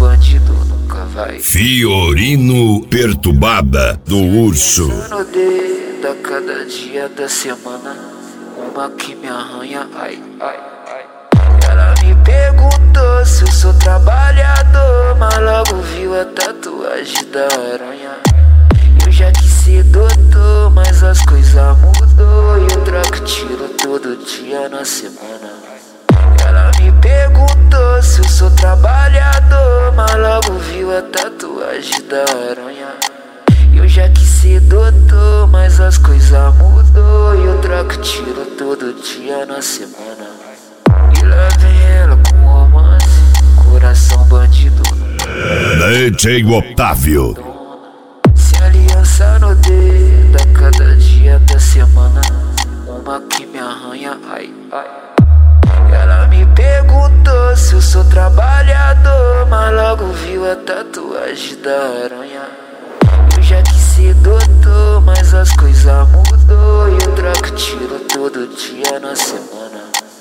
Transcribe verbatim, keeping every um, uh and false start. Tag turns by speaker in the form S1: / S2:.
S1: bandido nunca vai.
S2: Fiorino Perturbada do Urso.
S1: No dedo a cada dia da semana, uma que me arranha, ai, ai, ai. Ela me perguntou se eu sou trabalhador, mas logo viu a tatuagem da aranha. Eu já quis ser doutor, mas as coisas mudou e eu troco tiro todo dia na semana. Ela me perguntou se eu sou trabalhador, mas logo viu a tatuagem da aranha. Eu já quis ser doutor, mas as coisas mudou e eu troco tiro todo dia na semana. E lá vem ela com romance, coração bandido.
S2: D J Otávio.
S1: Se aliança no dedo a cada dia da semana, uma que me arranha, ai, ai. Ela me perguntou se eu sou trabalhador, mas logo viu a tatuagem da aranha. Eu já quis ser doutor, mas as coisas mudou e eu troco tiro todo dia na semana.